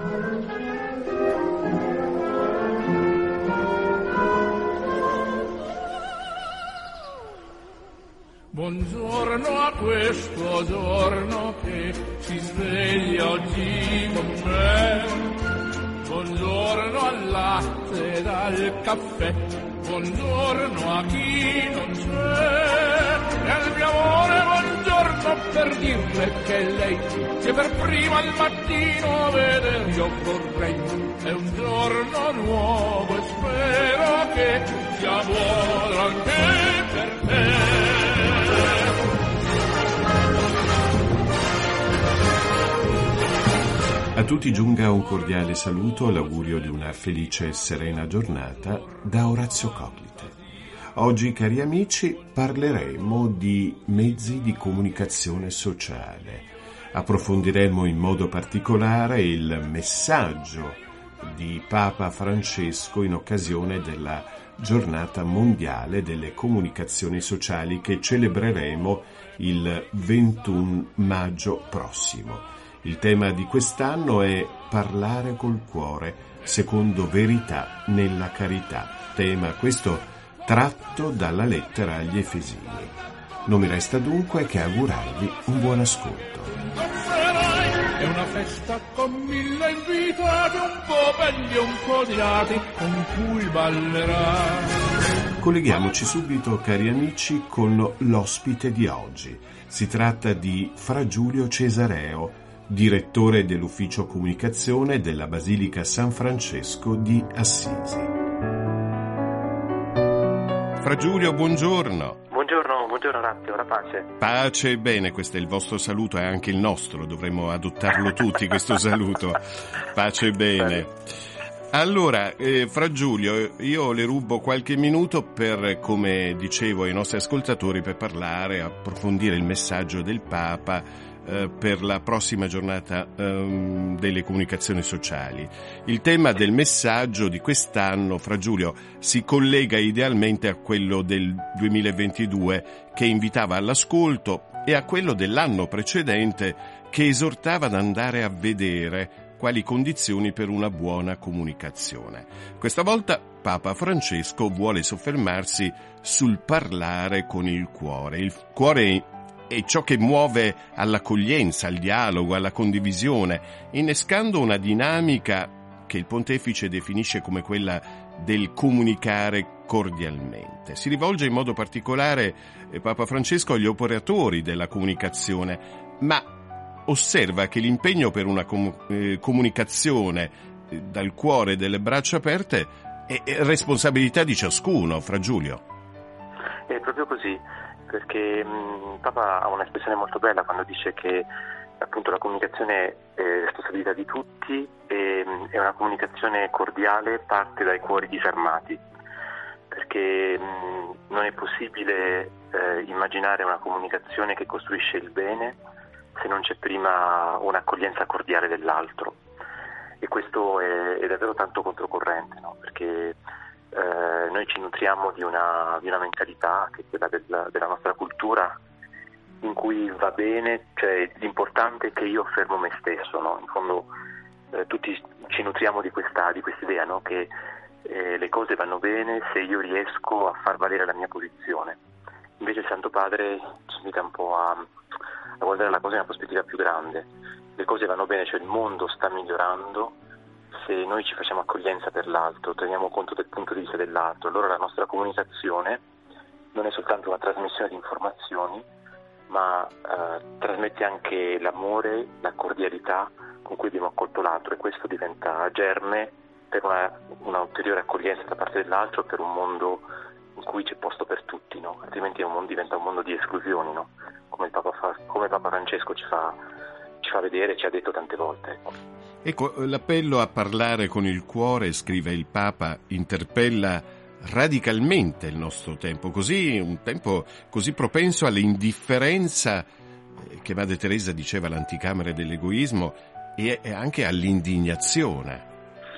Buongiorno a questo giorno che si sveglia oggi con me. Buongiorno al latte ed al caffè. Buongiorno a chi non c'è. E al mio amore buongiorno per dirle che lei che per prima al mattino vedere io vorrei. È un giorno nuovo e spero che sia buono anche per te. A tutti giunga un cordiale saluto, l'augurio di una felice e serena giornata da Orazio Coglite. Oggi, cari amici, parleremo di mezzi di comunicazione sociale. Approfondiremo in modo particolare il messaggio di Papa Francesco in occasione della Giornata Mondiale delle Comunicazioni Sociali che celebreremo il 21 maggio prossimo. Il tema di quest'anno è parlare col cuore, secondo verità nella carità. Tema questo tratto dalla lettera agli Efesini. Non mi resta dunque che augurarvi un buon ascolto. È una festa con 1000 invitati, un po' belli e un po' odiati, con cui ballerà. Colleghiamoci subito, cari amici, con l'ospite di oggi. Si tratta di Fra Giulio Cesareo, direttore dell'ufficio comunicazione della Basilica San Francesco di Assisi. Fra Giulio, buongiorno. Buongiorno Orazio, la pace. Pace e bene, questo è il vostro saluto, è anche il nostro, dovremmo adottarlo tutti questo saluto. Pace e bene. Allora, Fra Giulio, io le rubo qualche minuto per, come dicevo ai nostri ascoltatori, per parlare, approfondire il messaggio del Papa per la prossima giornata delle comunicazioni sociali. Il tema del messaggio di quest'anno, Fra Giulio, si collega idealmente a quello del 2022 che invitava all'ascolto e a quello dell'anno precedente che esortava ad andare a vedere quali condizioni per una buona comunicazione. Questa volta Papa Francesco vuole soffermarsi sul parlare con il cuore. Il cuore è ciò che muove all'accoglienza, al dialogo, alla condivisione, innescando una dinamica che il pontefice definisce come quella del comunicare cordialmente. Si rivolge in modo particolare Papa Francesco agli operatori della comunicazione, ma osserva che l'impegno per una comunicazione dal cuore e delle braccia aperte è responsabilità di ciascuno, Fra Giulio. È proprio così, perché Papa ha un'espressione molto bella quando dice che appunto la comunicazione è responsabilità di tutti e una comunicazione cordiale parte dai cuori disarmati, perché non è possibile immaginare una comunicazione che costruisce il bene se non c'è prima un'accoglienza cordiale dell'altro, e questo è davvero tanto controcorrente, no? Perché noi ci nutriamo di una mentalità che è quella della nostra cultura, in cui va bene, cioè l'importante è che io affermo me stesso, no? In fondo tutti ci nutriamo di questa idea, no? Che le cose vanno bene se io riesco a far valere la mia posizione. Invece il Santo Padre ci invita un po' a guardare la cosa in una prospettiva più grande. Le cose vanno bene, cioè il mondo sta migliorando se noi ci facciamo accoglienza per l'altro, teniamo conto del punto di vista dell'altro. Allora la nostra comunicazione non è soltanto una trasmissione di informazioni, ma trasmette anche l'amore, la cordialità con cui abbiamo accolto l'altro, e questo diventa germe per una ulteriore accoglienza da parte dell'altro, per un mondo in cui c'è posto per tutti, no? Altrimenti diventa un mondo di esclusioni, no? Come Papa Francesco ci fa vedere, ci ha detto tante volte. Ecco, l'appello a parlare con il cuore, scrive il Papa, interpella radicalmente il nostro tempo, un tempo così propenso all'indifferenza che Madre Teresa diceva l'anticamera dell'egoismo, e anche all'indignazione.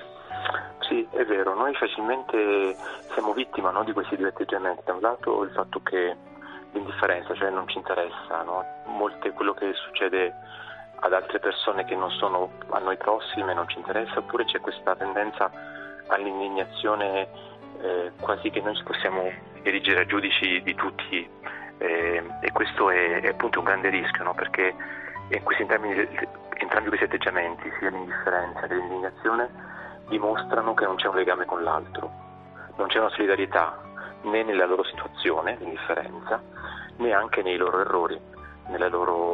Sì, è vero, noi facilmente siamo vittima, no, di questi due atteggiamenti. Da un lato il fatto che l'indifferenza, cioè non ci interessa, no? Quello che succede ad altre persone che non sono a noi prossime, non ci interessa, oppure c'è questa tendenza all'indignazione, quasi che noi ci possiamo erigere a giudici di tutti, e questo è appunto un grande rischio, no? Perché in entrambi questi atteggiamenti, sia l'indifferenza che l'indignazione, dimostrano che non c'è un legame con l'altro, non c'è una solidarietà né nella loro situazione, l'indifferenza, né anche nei loro errori, nel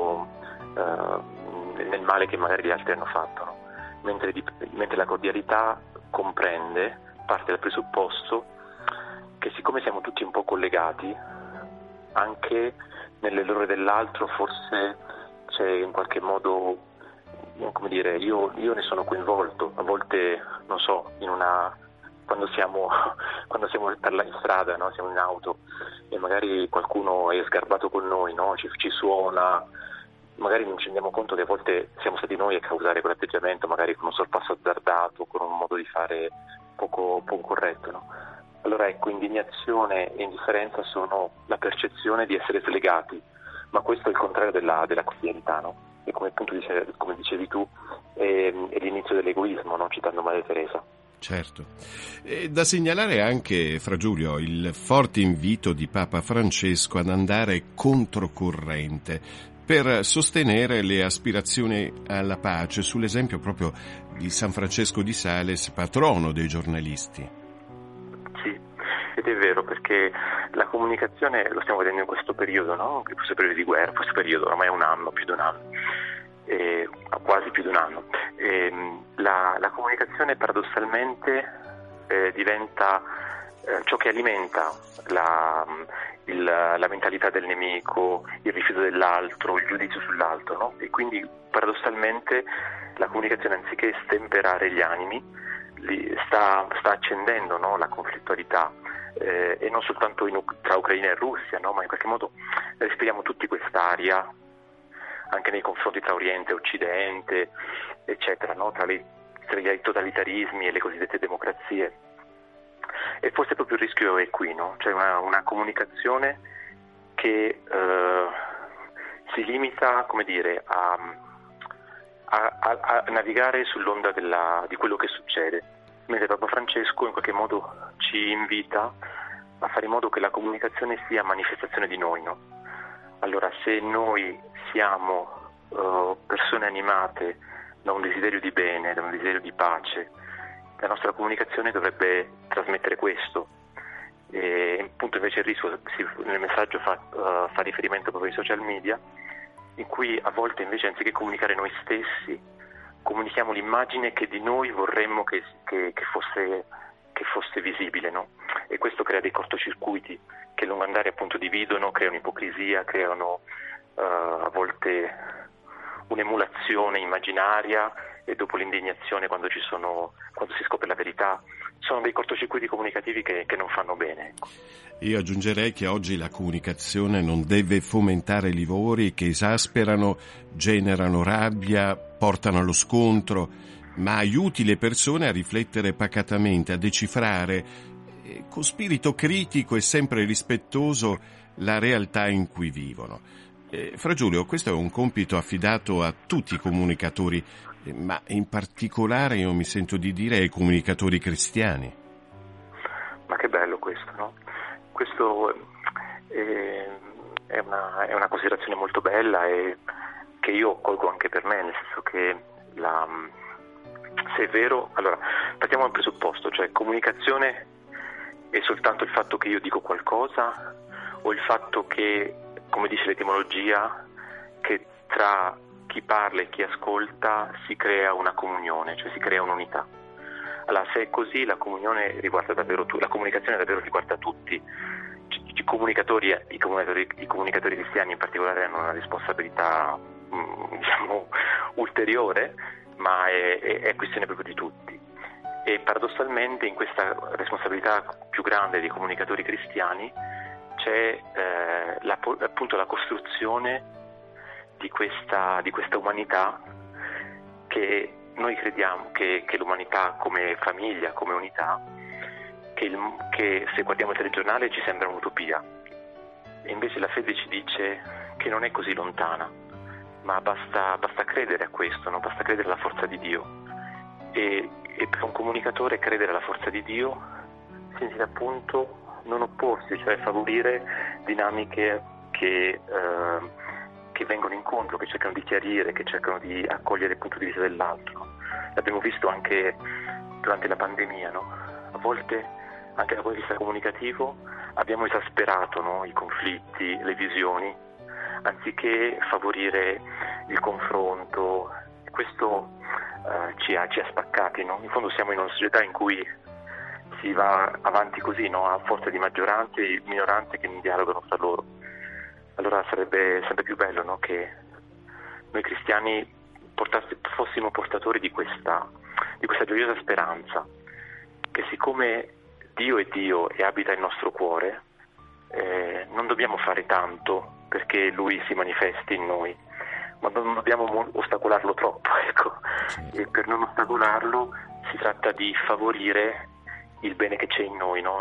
male che magari gli altri hanno fatto, no? Mentre la cordialità parte dal presupposto che, siccome siamo tutti un po' collegati, anche nell'errore dell'altro forse c'è in qualche modo, come dire, io ne sono coinvolto, a volte, non so, quando siamo in strada, no? Siamo in auto e magari qualcuno è sgarbato con noi, no? Ci suona, magari non ci rendiamo conto che a volte siamo stati noi a causare quell'atteggiamento, magari con un sorpasso azzardato, con un modo di fare poco corretto, no? Allora ecco, indignazione e indifferenza sono la percezione di essere slegati, ma questo è il contrario della quotidianità, no? E come appunto come dicevi tu, è l'inizio dell'egoismo, no? Citando Madre Teresa. Certo. Da segnalare anche, Fra Giulio, il forte invito di Papa Francesco ad andare controcorrente per sostenere le aspirazioni alla pace, sull'esempio proprio di San Francesco di Sales, patrono dei giornalisti. Sì, ed è vero, perché la comunicazione, lo stiamo vedendo in questo periodo, no? In questo periodo di guerra, questo periodo ormai è un anno, più di un anno, quasi più di un anno. La comunicazione paradossalmente diventa ciò che alimenta la mentalità del nemico, il rifiuto dell'altro, il giudizio sull'altro, no? E quindi paradossalmente la comunicazione, anziché stemperare gli animi, sta accendendo, no? La conflittualità, e non soltanto tra Ucraina e Russia, no? Ma in qualche modo respiriamo tutti quest'aria anche nei confronti tra Oriente e Occidente, eccetera, no? Tra i totalitarismi e le cosiddette democrazie. E forse proprio il rischio è qui, no? Cioè una comunicazione che si limita, come dire, a navigare sull'onda di quello che succede, mentre Papa Francesco in qualche modo ci invita a fare in modo che la comunicazione sia manifestazione di noi, no? Allora, se noi siamo persone animate da un desiderio di bene, da un desiderio di pace, la nostra comunicazione dovrebbe trasmettere questo. E appunto invece il rischio, nel messaggio fa riferimento proprio ai social media, in cui a volte invece, anziché comunicare noi stessi, comunichiamo l'immagine che di noi vorremmo che fosse visibile, no? E questo crea dei cortocircuiti che a lungo andare appunto dividono, creano ipocrisia, creano a volte un'emulazione immaginaria, e dopo l'indignazione, quando si scopre la verità, sono dei cortocircuiti comunicativi che non fanno bene. Io aggiungerei che oggi la comunicazione non deve fomentare livori che esasperano, generano rabbia, portano allo scontro, ma aiuti le persone a riflettere pacatamente, a decifrare con spirito critico e sempre rispettoso la realtà in cui vivono. Fra Giulio, questo è un compito affidato a tutti i comunicatori, ma in particolare io mi sento di dire ai comunicatori cristiani. Ma che bello questo, no? Questo è una considerazione molto bella, e che io colgo anche per me, nel senso che se è vero, allora partiamo dal presupposto, cioè comunicazione è soltanto il fatto che io dico qualcosa, o il fatto che, come dice l'etimologia, che tra chi parla e chi ascolta si crea una comunione, cioè si crea un'unità. Allora, se è così, la comunione riguarda davvero la comunicazione davvero riguarda tutti. I comunicatori cristiani in particolare hanno una responsabilità diciamo ulteriore, ma è questione proprio di tutti. E paradossalmente in questa responsabilità più grande dei comunicatori cristiani c'è appunto la costruzione di questa umanità, che noi crediamo che l'umanità come famiglia, come unità, che se guardiamo il telegiornale ci sembra un'utopia, e invece la fede ci dice che non è così lontana, ma basta credere a questo, no? Basta credere alla forza di Dio. E per un comunicatore credere alla forza di Dio significa appunto non opporsi, cioè favorire dinamiche che vengono incontro, che cercano di chiarire, che cercano di accogliere il punto di vista dell'altro. L'abbiamo visto anche durante la pandemia, no? A volte, anche da punto di vista comunicativo, abbiamo esasperato, no? I conflitti, le visioni, anziché favorire il confronto. Questo ci ha spaccati, no? In fondo siamo in una società in cui si va avanti così, no? A forza di maggioranze e minoranze che non dialogano fra loro. Allora sarebbe sempre più bello, no? Che noi cristiani fossimo portatori di questa gioiosa speranza, che siccome Dio è Dio e abita il nostro cuore, non dobbiamo fare tanto perché Lui si manifesti in noi, ma non dobbiamo ostacolarlo troppo, ecco. E per non ostacolarlo si tratta di favorire il bene che c'è in noi, no?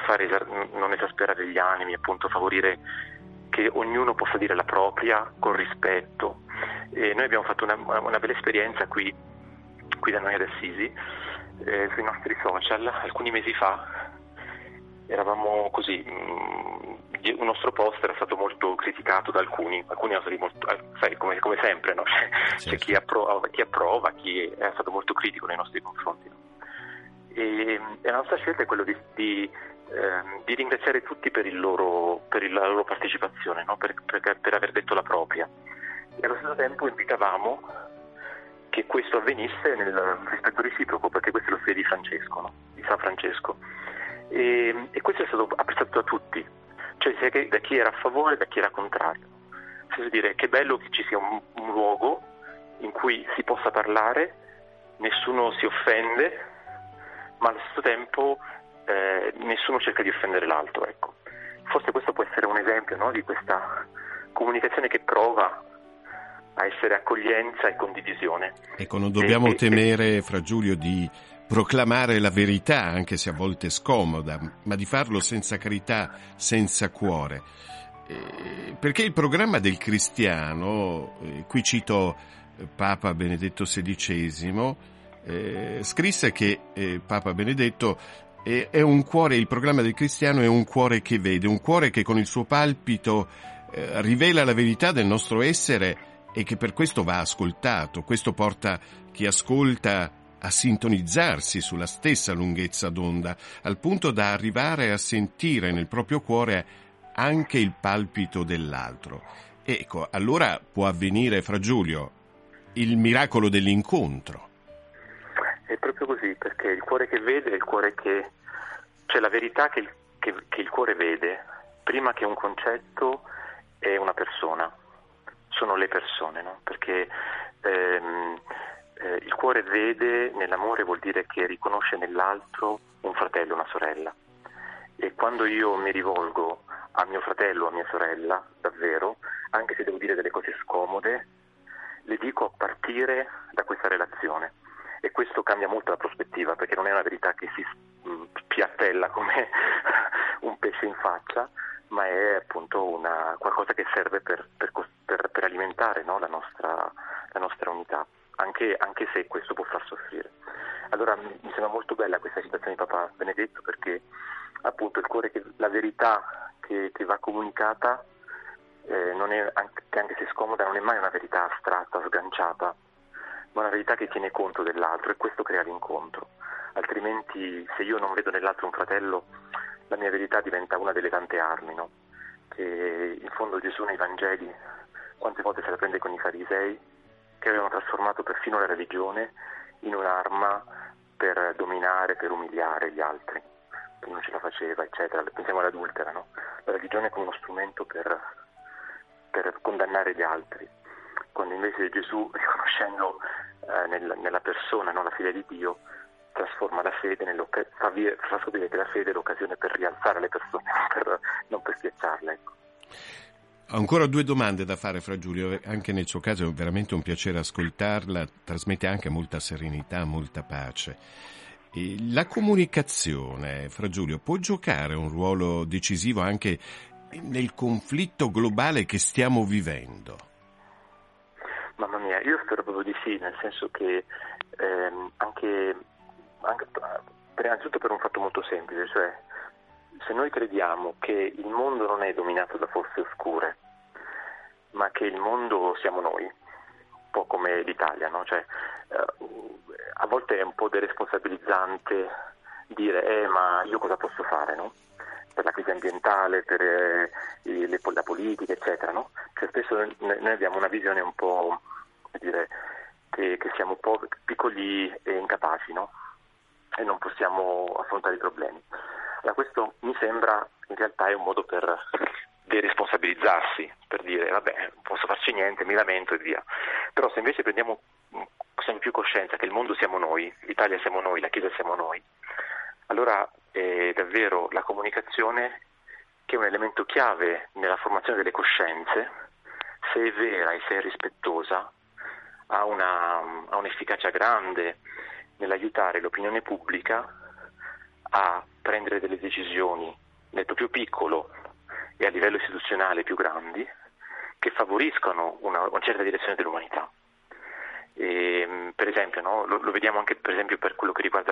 Non esasperare gli animi, appunto favorire che ognuno possa dire la propria con rispetto. E noi abbiamo fatto una bella esperienza qui da noi ad Assisi, sui nostri social. Alcuni mesi fa eravamo così, un nostro post era stato molto criticato da alcuni sono stati molto, sai, come sempre, no? C'è chi approva, chi è stato molto critico nei nostri confronti, no? E la nostra scelta è quello di ringraziare tutti per la loro partecipazione, no? per aver detto la propria, e allo stesso tempo invitavamo che questo avvenisse nel rispetto reciproco, perché questo è lo stile di Francesco, no? Di San Francesco, e questo è stato apprezzato da tutti, cioè sia che da chi era a favore, da chi era contrario. Cioè dire che è bello che ci sia un luogo in cui si possa parlare, nessuno si offende, ma allo stesso tempo nessuno cerca di offendere l'altro, ecco. Forse questo può essere un esempio, no? Di questa comunicazione che prova a essere accoglienza e condivisione. Ecco, non dobbiamo temere, Fra Giulio, di proclamare la verità, anche se a volte scomoda, ma di farlo senza carità, senza cuore. Perché il programma del cristiano, qui cito Papa Benedetto XVI, scrisse che Papa Benedetto è un cuore, il programma del cristiano è un cuore che vede, un cuore che con il suo palpito rivela la verità del nostro essere e che per questo va ascoltato. Questo porta chi ascolta a sintonizzarsi sulla stessa lunghezza d'onda, al punto da arrivare a sentire nel proprio cuore anche il palpito dell'altro. Ecco, allora può avvenire, Fra Giulio, il miracolo dell'incontro. È proprio così, perché il cuore che vede è il cuore che... cioè la verità che il cuore vede, prima che un concetto, è una persona. Sono le persone, no? Perché il cuore vede nell'amore, vuol dire che riconosce nell'altro un fratello, una sorella. E quando io mi rivolgo a mio fratello, a mia sorella, davvero, anche se devo dire delle cose scomode, le dico a partire da questa relazione. E questo cambia molto la prospettiva, perché non è una verità che si piattella come un pesce in faccia, ma è appunto qualcosa che serve per alimentare, no? la nostra unità, anche se questo può far soffrire. Allora mi sembra molto bella questa citazione di Papa Benedetto, perché appunto il cuore, la verità che va comunicata, non è, anche se scomoda, non è mai una verità astratta, sganciata, ma una verità che tiene conto dell'altro, e questo crea l'incontro. Altrimenti, se io non vedo nell'altro un fratello, la mia verità diventa una delle tante armi, no? Che in fondo Gesù nei Vangeli quante volte se la prende con i farisei, che avevano trasformato perfino la religione in un'arma per dominare, per umiliare gli altri, che non ce la faceva, eccetera. Pensiamo all'adultera, no? La religione come uno strumento per condannare gli altri, quando invece Gesù, riconoscendo nella persona, no, la figlia di Dio, trasforma la fede, fa scoprire la fede è l'occasione per rialzare le persone, non per schiacciarle, ecco. Ho ancora 2 domande da fare, Fra Giulio. Anche nel suo caso è veramente un piacere ascoltarla, trasmette anche molta serenità, molta pace. E la comunicazione, Fra Giulio, può giocare un ruolo decisivo anche nel conflitto globale che stiamo vivendo? Mamma mia, io spero proprio di sì, nel senso che anche innanzitutto per un fatto molto semplice, cioè se noi crediamo che il mondo non è dominato da forze oscure, ma che il mondo siamo noi, un po' come l'Italia, no? Cioè, a volte è un po' deresponsabilizzante dire ma io cosa posso fare, no? Per la crisi ambientale, per la politica, eccetera, no? Cioè, spesso noi abbiamo una visione un po', come dire, che siamo un po' piccoli e incapaci, no? E non possiamo affrontare i problemi. Allora, questo mi sembra in realtà è un modo per deresponsabilizzarsi, per dire vabbè, non posso farci niente, mi lamento e via. Però se invece prendiamo sempre più coscienza che il mondo siamo noi, l'Italia siamo noi, la Chiesa siamo noi, allora è davvero la comunicazione che è un elemento chiave nella formazione delle coscienze, se è vera e se è rispettosa, ha un'efficacia grande nell'aiutare l'opinione pubblica a prendere delle decisioni nel proprio piccolo e a livello istituzionale più grandi che favoriscono una certa direzione dell'umanità. E, per esempio, no? Lo vediamo anche per esempio per quello che riguarda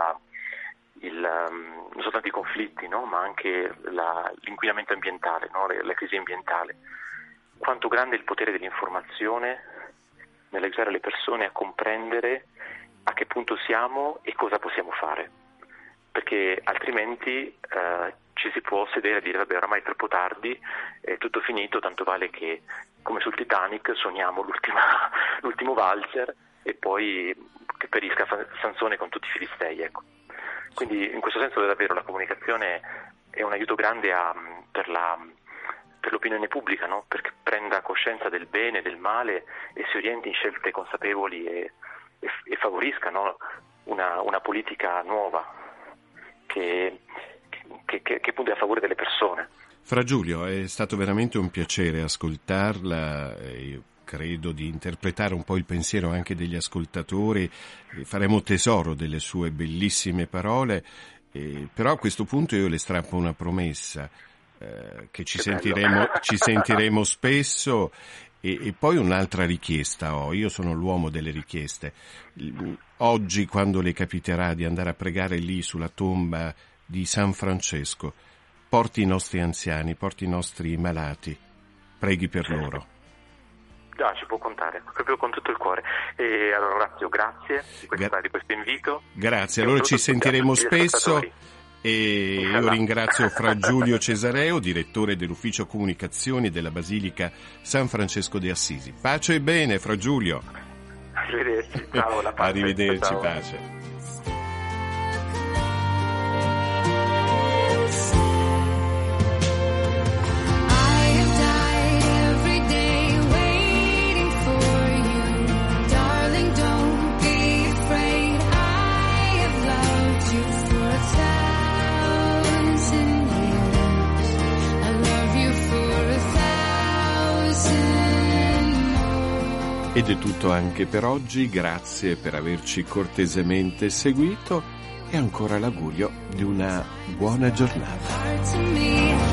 non soltanto i conflitti, no? Ma anche l'inquinamento ambientale, no? La crisi ambientale. Quanto grande è il potere dell'informazione nell'aiutare le persone a comprendere a che punto siamo e cosa possiamo fare, perché altrimenti ci si può sedere e dire vabbè, oramai è troppo tardi, è tutto finito, tanto vale che come sul Titanic suoniamo l'ultimo valzer e poi che perisca Sansone con tutti i filistei, ecco. Quindi in questo senso davvero la comunicazione è un aiuto grande per l'opinione pubblica, no? Perché prenda coscienza del bene, del male e si orienti in scelte consapevoli e favorisca, no? una politica nuova che punti a favore delle persone. Fra Giulio, è stato veramente un piacere ascoltarla. Io credo di interpretare un po' il pensiero anche degli ascoltatori. Faremo tesoro delle sue bellissime parole, però a questo punto io le strappo una promessa, che ci sentiremo spesso. E poi un'altra richiesta io sono l'uomo delle richieste. Oggi, quando le capiterà di andare a pregare lì sulla tomba di San Francesco, porti i nostri anziani, porti i nostri malati, preghi per loro. Già, ci può contare, proprio con tutto il cuore. E allora Orazio, grazie di questo invito. Grazie, allora ci sentiremo spesso. E io ringrazio Fra Giulio Cesareo, direttore dell'Ufficio Comunicazioni della Basilica San Francesco de Assisi. Pace e bene, Fra Giulio. Arrivederci, ciao, la pace. Arrivederci, ciao. pace. Ed è tutto anche per oggi, grazie per averci cortesemente seguito e ancora l'augurio di una buona giornata.